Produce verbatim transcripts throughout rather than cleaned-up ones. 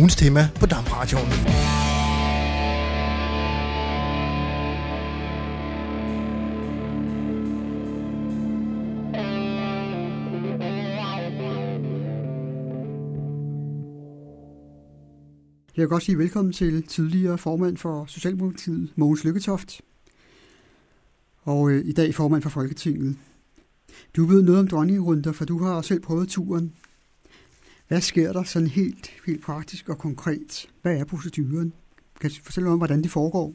ugens tema på Damradioen. Jeg vil godt sige velkommen til tidligere formand for Socialdemokratiet, Mogens Lykketoft, og øh, i dag formand for Folketinget. Du ved noget om dronningerunder, for du har selv prøvet turen. Hvad sker der sådan helt, helt praktisk og konkret? Hvad er proceduren? Kan du fortælle om, hvordan det foregår?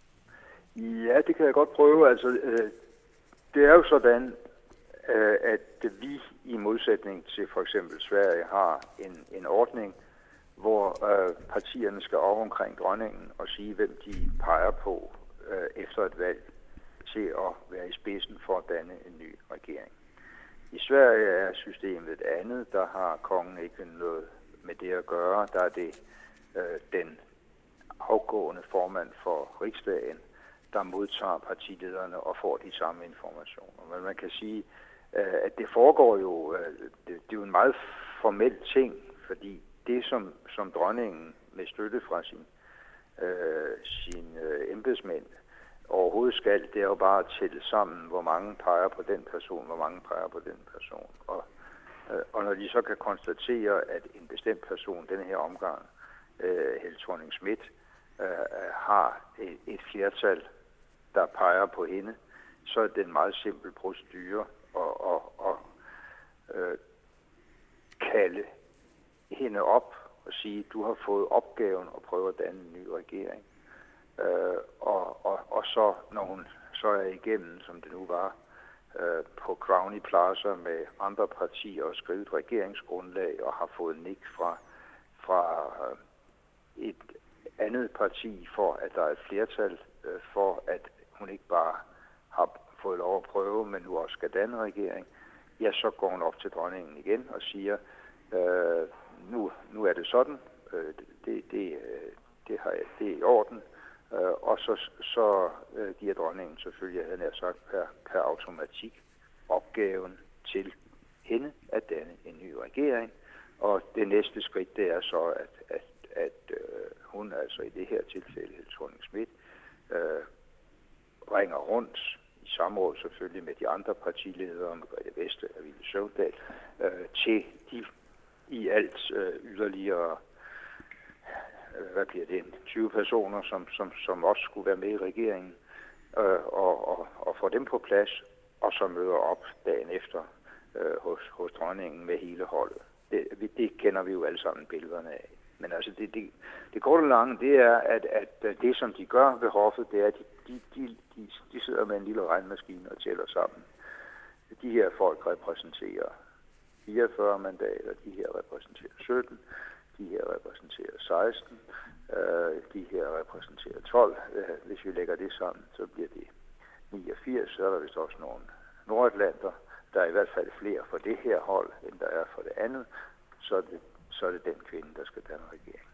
Ja, det kan jeg godt prøve. Altså, øh, det er jo sådan, øh, at vi i modsætning til for eksempel Sverige har en, en ordning, hvor øh, partierne skal over omkring dronningen og sige, hvem de peger på øh, efter et valg til at være i spidsen for at danne en ny regering. I Sverige er systemet et andet. Der har kongen ikke noget med det at gøre. Der er det øh, den afgående formand for riksdagen, der modtager partilederne og får de samme informationer. Men man kan sige, øh, at det foregår jo, øh, det, det er jo en meget formel ting, fordi det, som, som dronningen med støtte fra sin, øh, sin øh, embedsmænd overhovedet skal, det er jo bare at tælle sammen, hvor mange peger på den person, hvor mange peger på den person. Og, øh, og når de så kan konstatere, at en bestemt person, denne her omgang, øh, Helle Thorning-Schmidt, øh, har et, et flertal, der peger på hende, så er det en meget simpel procedure at, at, at øh, kalde hende op og sige, du har fået opgaven at prøve at danne en ny regering. Øh, og, og, og så, når hun så er igennem, som det nu var, øh, på Crowley Plaza med andre partier og skrevet regeringsgrundlag og har fået nik fra, fra øh, et andet parti for, at der er et flertal øh, for, at hun ikke bare har fået lov at prøve, men nu også skal danne regering, ja, så går hun op til dronningen igen og siger, øh, nu, nu er det sådan, øh, det, det, det, har jeg, det er i orden. Uh, og så, så uh, giver dronningen selvfølgelig, han er sagt, per, per automatik opgaven til hende at danne en ny regering. Og det næste skridt, det er så, at, at, at uh, hun altså i det her tilfælde, Helle Thorning-Schmidt, uh, ringer rundt i samråd selvfølgelig med de andre partiledere, Margrethe Vestager og Villy Søvndal, uh, til de i alt uh, yderligere hvad bliver det, tyve personer, som, som, som også skulle være med i regeringen, øh, og, og, og få dem på plads, og så møder op dagen efter øh, hos, hos dronningen med hele holdet. Det, det kender vi jo alle sammen billederne af. Men altså, det, det, det korte og lange, det er, at, at det, som de gør ved hoffet, det er, at de, de, de, de sidder med en lille regnmaskine og tæller sammen. De her folk repræsenterer fireogfyrre mandater, de her repræsenterer sytten, de her repræsenterer seksten, øh, de her repræsenterer tolv. Hvis vi lægger det sammen, så bliver det niogfirs. Så er der vist også nogle nordatlanter. Der er i hvert fald flere for det her hold, end der er for det andet. Så er det, så er det den kvinde, der skal danne regering.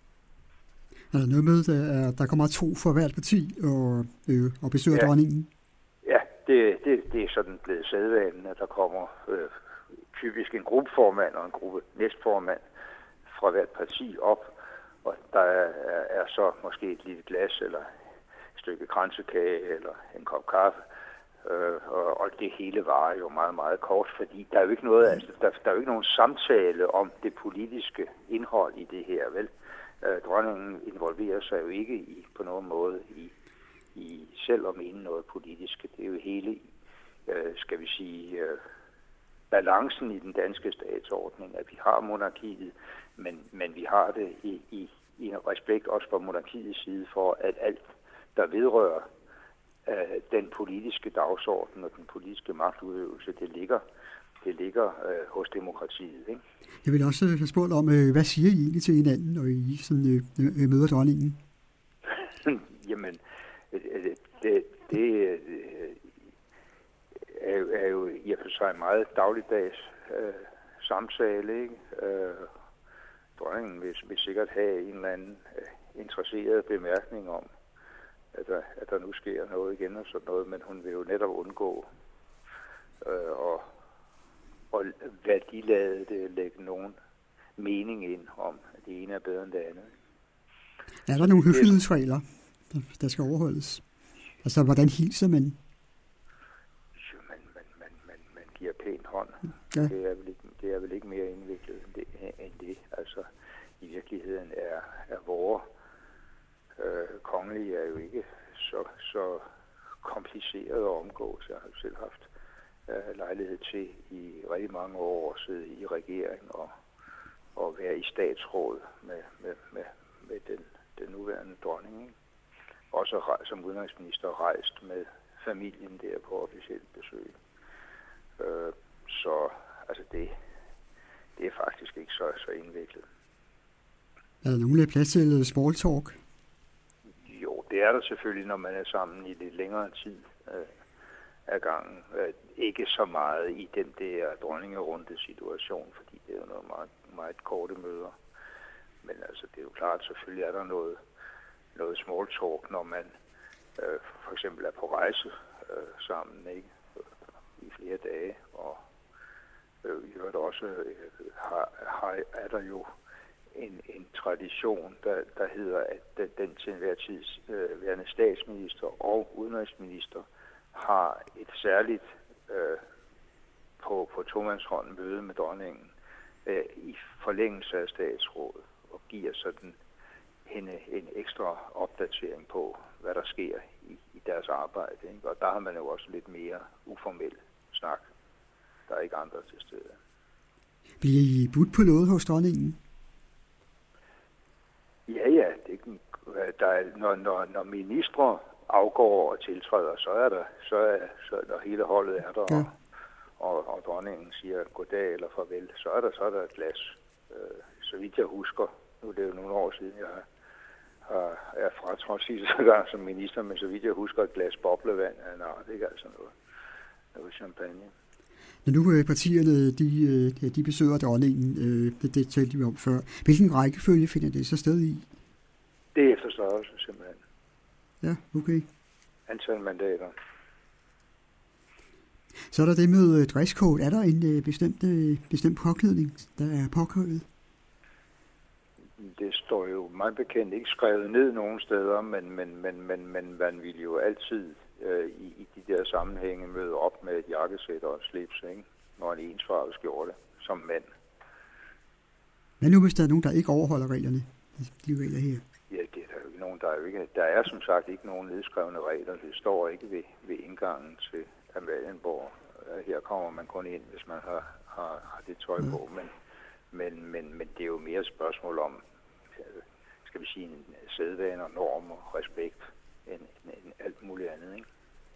Er der noget med, at der kommer to for hvert parti og, øh, og besøger ja. dronningen? Ja, det, det, det er sådan blevet sædvanen, at der kommer øh, typisk en gruppeformand og en gruppe næstformand fra hvert parti op, og der er, er, er så måske et lille glas, eller et stykke kransekage, eller en kop kaffe, øh, og, og det hele varer jo meget, meget kort, fordi der er jo ikke noget, altså, der, der er jo ikke nogen samtale om det politiske indhold i det her, vel? Øh, dronningen involverer sig jo ikke i, på nogen måde i, i selv at mene noget politisk. Det er jo hele, øh, skal vi sige, øh, balancen i den danske statsordning, at vi har monarkiet, men, men vi har det i, i, i respekt også fra monarkiets side for, at alt, der vedrører øh, den politiske dagsorden og den politiske magtudøvelse, det ligger, det ligger øh, hos demokratiet. Ikke? Jeg vil også have spurgt om, øh, hvad siger I egentlig til hinanden, når I sådan, øh, møder dronningen? Jamen, det, det, det øh, er, jo, er jo i og for sig en meget dagligdags øh, samtale, ikke? Øh, dronningen vil, vil sikkert have en eller anden øh, interesseret bemærkning om, at der, at der nu sker noget igen og sådan noget, men hun vil jo netop undgå øh, og, og værdilade det, lægge nogen mening ind om det ene er bedre end det andet. Er der nogle høflighedsregler, der skal overholdes? Altså, hvordan hilser man? Jo, man, man, man, man, man giver pænt hånd. Ja. Det, er vel ikke, det er vel ikke mere indviklet end det. End det. Altså, i virkeligheden er, er vores øh, kongelige er jo ikke så, så kompliceret at omgås. Jeg har jo selv haft øh, lejlighed til i rigtig mange år at sidde i regering og, og være i statsråd med, med, med, med den, den nuværende dronning. Ikke? Også rej, som udenrigsminister rejst med familien der på officielt besøg. Øh, så altså det, det er faktisk ikke så, så indviklet. Er der nogen plads til small talk? Jo, det er der selvfølgelig, når man er sammen i lidt længere tid øh, af gangen. Øh, ikke så meget i den der dronningerunde situation, fordi det er jo noget meget, meget korte møder. Men altså, det er jo klart, selvfølgelig er der noget, noget small talk, når man øh, for eksempel er på rejse øh, sammen, ikke? I flere dage. Og øh, i øvrigt også øh, har, har, er der jo en, en tradition, der, der hedder, at den, den til enhver tid øh, værende statsminister og udenrigsminister har et særligt øh, på, på tomandshånden møde med dronningen øh, i forlængelse af statsrådet og giver sådan hende en ekstra opdatering på, hvad der sker i, i deres arbejde. Ikke? Og der har man jo også lidt mere uformel snak. Der er ikke andre til stede. Bliver I budt på noget hos dronningen? Ja, ja. Det, der er, når, når, når ministre afgår og tiltræder, så er der, så er, så når hele holdet er der, ja. og, og, og dronningen siger goddag eller farvel, så er der, så er der et glas. Øh, så vidt jeg husker, nu er det jo nogle år siden, jeg har, har, er fratrådt sidste gang som minister, men så vidt jeg husker, et glas boblevand af en art, ikke altså noget, noget champagne. Når nu partierne de, de besøger dronningen, det, det talte vi om før, hvilken rækkefølge finder det så sted i? Det er efter størrelse, simpelthen. Ja, okay. Antal mandater. Så er der det med dresscode. Er der en bestemt, bestemt påklædning, der er påkrævet? Det står jo meget bekendt ikke skrevet ned nogen steder, men, men, men, men, men man vil jo altid øh, i, i de der sammenhænge møde op med et jakkesæt og et slips, ikke? Når en ensfarvet skjorte som mand. Men nu hvis der er nogen, der ikke overholder reglerne, de regler her? Ja, det er der jo ikke nogen, der er jo ikke. Der er som sagt ikke nogen nedskrevne regler. Det står ikke ved, ved indgangen til Amalienborg. Her kommer man kun ind, hvis man har, har, har det tøj på, ja. men, men, men, men det er jo mere et spørgsmål om, skal vi sige, en sædvane og norm og respekt end, end alt muligt andet, ikke?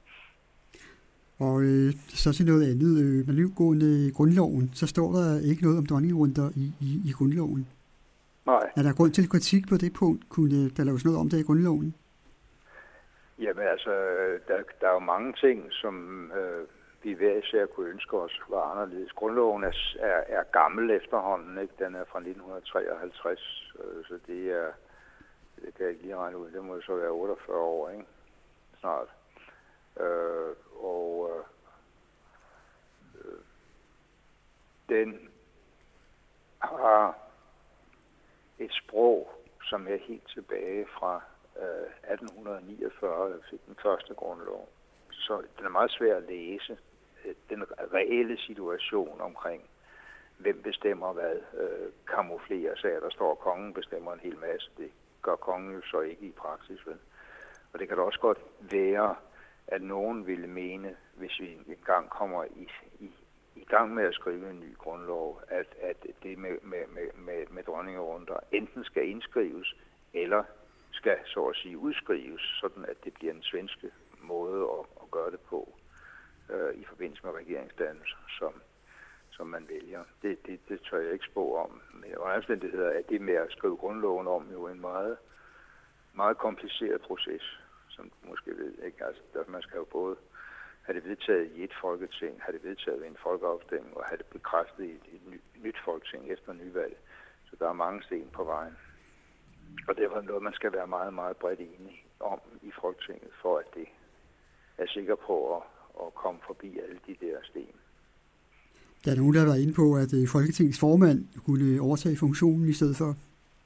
Og øh, så til noget andet. Øh, med livgående grundloven, så står der ikke noget om dronningerunder i, i, i grundloven. Nej. Er der grund til kritik på det punkt? Kunne der laves noget om det i grundloven? Jamen altså, der, der er jo mange ting, som øh, vi hver især kunne ønske os var anderledes. Grundloven er, er, er gammel efterhånden, ikke? Den er fra nitten treoghalvtreds, øh, så det er, det kan jeg ikke lige regne ud, det må så være otteogfyrre år, ikke? Snart. Øh, og øh, den har et sprog, som er helt tilbage fra øh, atten niogfyrre, der fik den første grundlov. Så den er meget svær at læse. Den reelle situation omkring, hvem bestemmer hvad, øh, kamuflerer sig, at der står, at kongen bestemmer en hel masse. Det gør kongen jo så ikke i praksis, vel? Og det kan da også godt være, at nogen ville mene, hvis vi engang kommer i, i, i gang med at skrive en ny grundlov, at, at det med, med, med, med, med dronningerunder enten skal indskrives, eller skal så at sige udskrives, sådan at det bliver en svenske måde at, at gøre det på øh, i forbindelse med regeringsdannelse, som, som man vælger. Det, det, det tør jeg ikke spå om. Men under omstændigheder er det med at skrive grundloven om jo en meget, meget kompliceret proces, som du måske ved. Ikke? Altså, der, man skal jo både have det vedtaget i et folketing, have det vedtaget ved en folkeafstemning, og have det bekræftet i et, et ny, nyt folketing efter nyvalg. Så der er mange sten på vejen. Og det er noget, man skal være meget, meget bredt enig om i Folketinget, for at det er sikker på at, at komme forbi alle de der sten. Der er nogen, der har været inde på, at Folketingets formand kunne overtage funktionen i stedet for.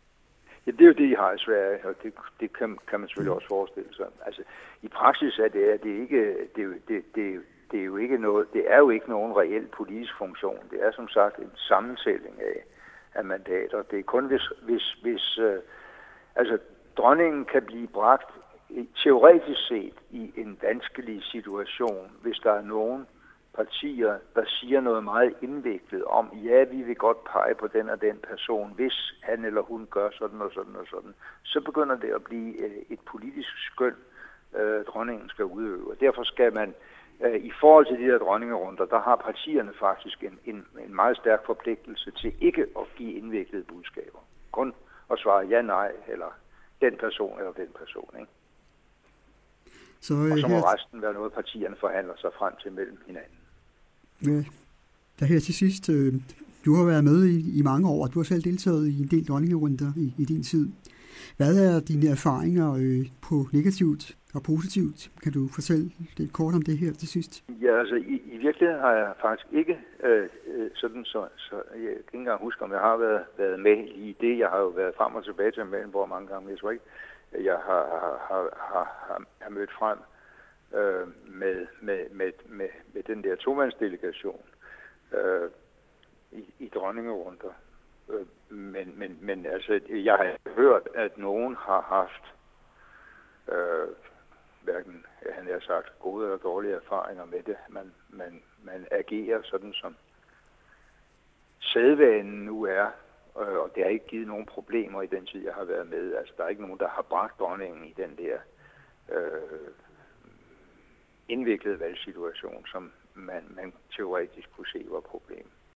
Ja, det er jo det, I har i Sverige, og det, det kan, kan man selvfølgelig også forestille sig. Altså, i praksis er det, er det ikke, det, er jo- det, det, det er jo ikke noget, det er jo ikke nogen reel politisk funktion. Det er som sagt en sammensætning af, af mandater. Det er kun hvis, hvis, hvis øh, altså, dronningen kan blive bragt i- teoretisk set i en vanskelig situation, hvis der er nogen partier, der siger noget meget indviklet om, ja, vi vil godt pege på den og den person, hvis han eller hun gør sådan og sådan og sådan, så begynder det at blive øh, et politisk skøn, øh, dronningen skal udøve. Og derfor skal man, øh, i forhold til de her dronningerunder, der har partierne faktisk en, en, en meget stærk forpligtelse til ikke at give indviklede budskaber. Kun at svare ja, nej, eller den person eller den person, ikke? Så, Og øh, så må her, resten være noget, partierne forhandler sig frem til mellem hinanden. ja, der her til sidst, øh, du har været med i, i mange år, og du har selv deltaget i en del dronningerunder i, i din tid. Hvad er dine erfaringer øh, på negativt og positivt? Kan du fortælle lidt kort om det her til sidst? Ja, altså i, i virkeligheden har jeg faktisk ikke øh, øh, sådan, så, så jeg kan ikke engang huske, om jeg har været, været med i det. Jeg har jo været frem og tilbage til Amalienborg mange gange, men jeg tror ikke, jeg har, har, har, har, har mødt frem øh, med, med, med, med, med den der tomandsdelegation øh, i, i dronningerunder. Øh, men, men, men altså, jeg har hørt, at nogen har haft øh, hverken, han har sagt, gode eller dårlige erfaringer med det. Man, man, man agerer sådan, som sædvanen nu er, øh, og det har ikke givet nogen problemer i den tid, jeg har været med. Altså, der er ikke nogen, der har bragt dronningen i den der øh, indviklede valgsituation, som man, man teoretisk kunne se var problem.